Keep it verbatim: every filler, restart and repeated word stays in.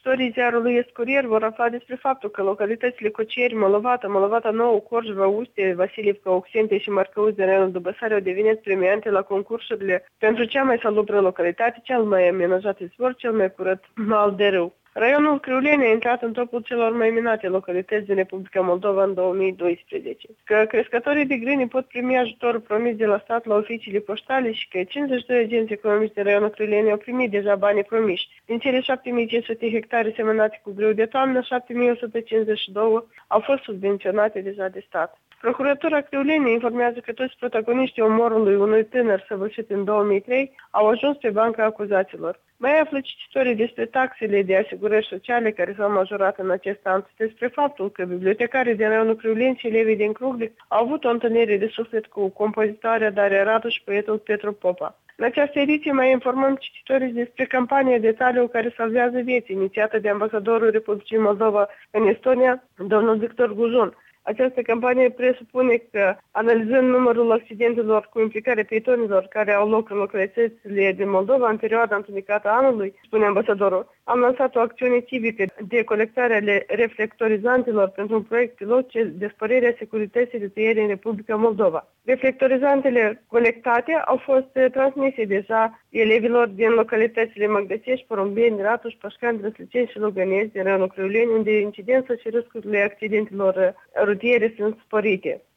Cititorii ziarului Escurier vor afla despre faptul că localitățile Cocieri, Mălovata, Mălovata Nouă, Corjva, Ustie, Vasilivca, Oxente și Marcăuți de raionul Dubăsare au devenit premiante la concursurile pentru cea mai salubră localitate, cel mai amenajat izvor, cel mai curat mal de râu. Raionul Criuleni a intrat în topul celor mai minate localități din Republica Moldova în două mii doisprezece. Că crescătorii de grâni pot primi ajutorul promis de la stat la oficiile poștale și că cincizeci și doi agenți economici din raionul Criuleni au primit deja banii promiși. Din cele șapte mii cinci sute hectare semănate cu grâu de toamnă, șapte mii o sută cincizeci și doi au fost subvenționate deja de stat. Procuratura Criuleni informează că toți protagoniștii omorului unui tânăr săvârșit în două mii trei au ajuns pe banca acuzaților. Mai află cititorii despre taxele de asigurări sociale care s-au majorat în acest an, despre faptul că bibliotecarii din raionul Criuleni și elevii din Cruglic au avut o întâlnire de suflet cu compozitoarea Daria Radu și poetul Petru Popa. În această ediție mai informăm cititorii despre campania Detaliu care salvează vieți, inițiată de ambasadorul Republicii Moldova în Estonia, domnul Victor Guzun. Această campanie presupune că, analizând numărul accidentelor cu implicarea pietonilor care au loc în localitățile din Moldova în perioada întunecată a anului, spune ambasadorul, am lansat o acțiune civică de colectare ale reflectorizantelor pentru un proiect pilot de spărirea securității rutierei în Republica Moldova. Reflectorizantele colectate au fost transmise deja elevilor din localitățile Măgdățești, Porumbeni, Ratuș, Pașcan, Drăsliceni și Lugănești din raionul Criuleni, unde incidența și riscurile accidentelor rutiere sunt sporite.